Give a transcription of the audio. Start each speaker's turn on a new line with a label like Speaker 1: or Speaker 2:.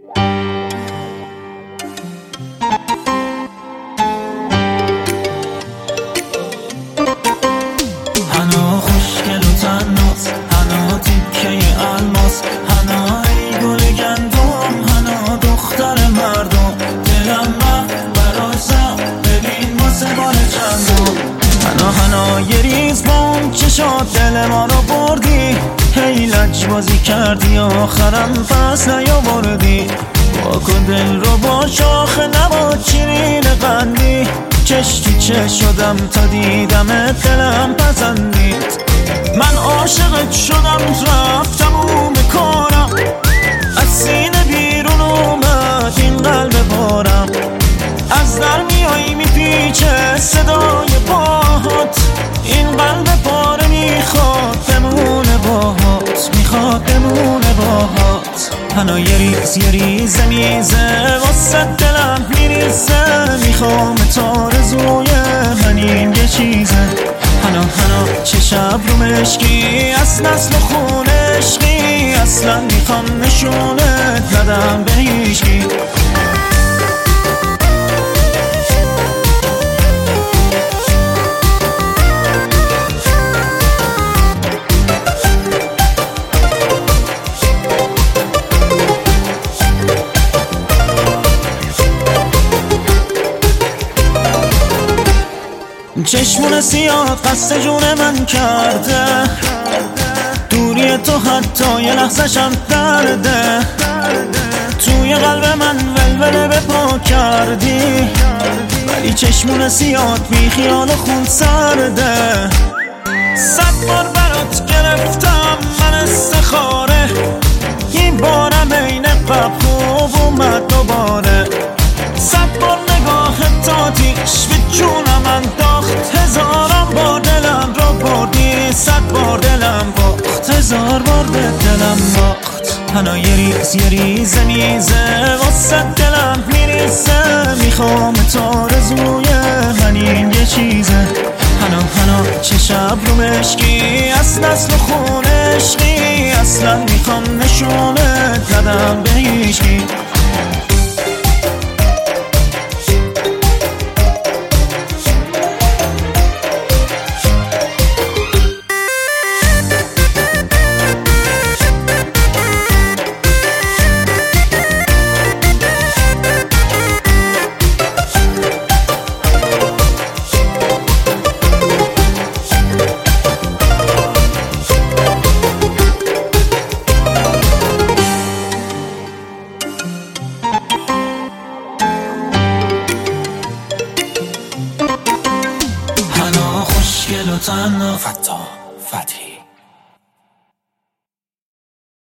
Speaker 1: هنا خوشگل و تناس، هنا تیکه الماس، هنا ای گل گندم، هنا دختر مردم. دلم رفت برای سر، ببین واسه بار چندم. هنا یه ریز بام چشات دل ما رو بردی، هی لجبازی کردی آخرم پس نیاوردی. واکن دل رو با شاخ نبات شیرین قندی، چش تو چش شدم تا دیدمت دلم پسندید. من عاشقت شدم رفتم اون بکارم، از سینه بیرون اومد این قلب پارم. از در میایی میپیچه صدای پاهات، این قلب پاره میخواد بمونه باهات، میخواد بمونه باهات. هنا یه ریزه میزه واسه دلم میریزه، میخوام تارزوی من این یه چیزه. هنا چه شب رو مشکی از نسل و خون عشقی، اصلا میخوام نشونت ندم به هیچکی. چشمون سیاه قصد جون من کرده، دوری تو حتی یه لحظه‌شم درده. توی قلب من ولوله به پا کردی، ولی چشمون سیاه بی خیال خون سرده. 100 بار برات گرفتم من استخاره، این بارم عین قبل خوب اومد دوباره. 100 بار نگاه تاتیش به جونم انداخت، هزارم بار دلم رو بردی، 100 بار دلم باخت، 1000 بار به دلم باخت. هنا یه ریزه میزه واسه دلم میریزه، میخوام تارزوی من این یه چیزه. هنا چه شب رو مشکی از نسل و خون عشقی، اصلا میخوام نشونت ندم به هیچکی. خوشگل و تنها فتی